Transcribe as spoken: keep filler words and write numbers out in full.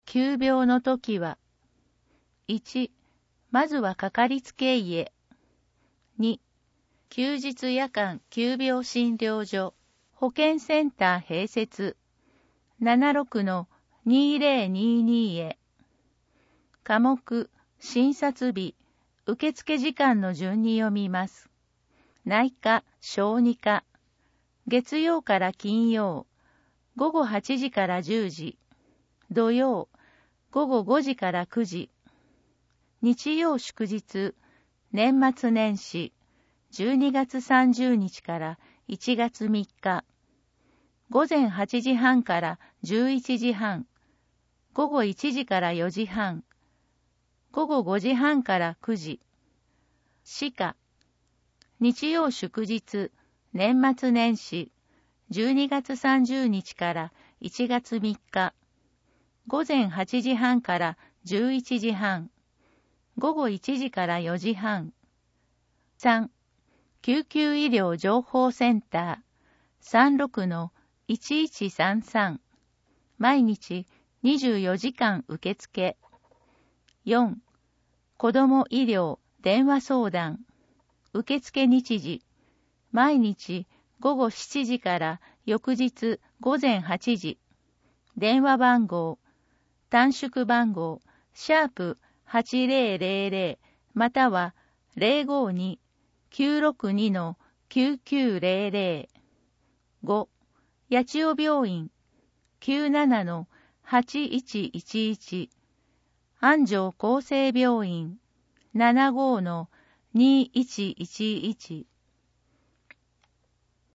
急病の時は、いち、まずはかかりつけ医へ。に、休日夜間急病診療所、保健センター併設、ななじゅうろくのにせんにじゅうにへ。科目、診察日、受付時間の順に読みます。内科、小児科、月曜から金曜、ごごはちじからじゅうじ、土曜、ごごごじからくじ、日曜祝日、年末年始、じゅうにがつさんじゅうにちからいちがつみっか、ごぜんはちじはんからじゅういちじはん、ごごいちじからよじはん、ごごごじはんからくじ、歯科、日曜祝日、年末年始、じゅうにがつさんじゅうにちからいちがつみっか、ごぜんはちじはんからじゅういちじはん、ごごいちじからよじはん。さん、救急医療情報センター、さんじゅうろくのいちいちさんさん、毎日にじゅうよじかん受付。よん、子ども医療電話相談、受付日時、毎日ごごしちじから翌日ごぜんはちじ、電話番号、短縮番号、シャープはちぜろぜろぜろまたは ゼロごに きゅうろくに きゅうきゅうぜろぜろ。ご、八千代病院 きゅうななのはちいちいちいち、安城厚生病院 ななじゅうごのにいちいちいち。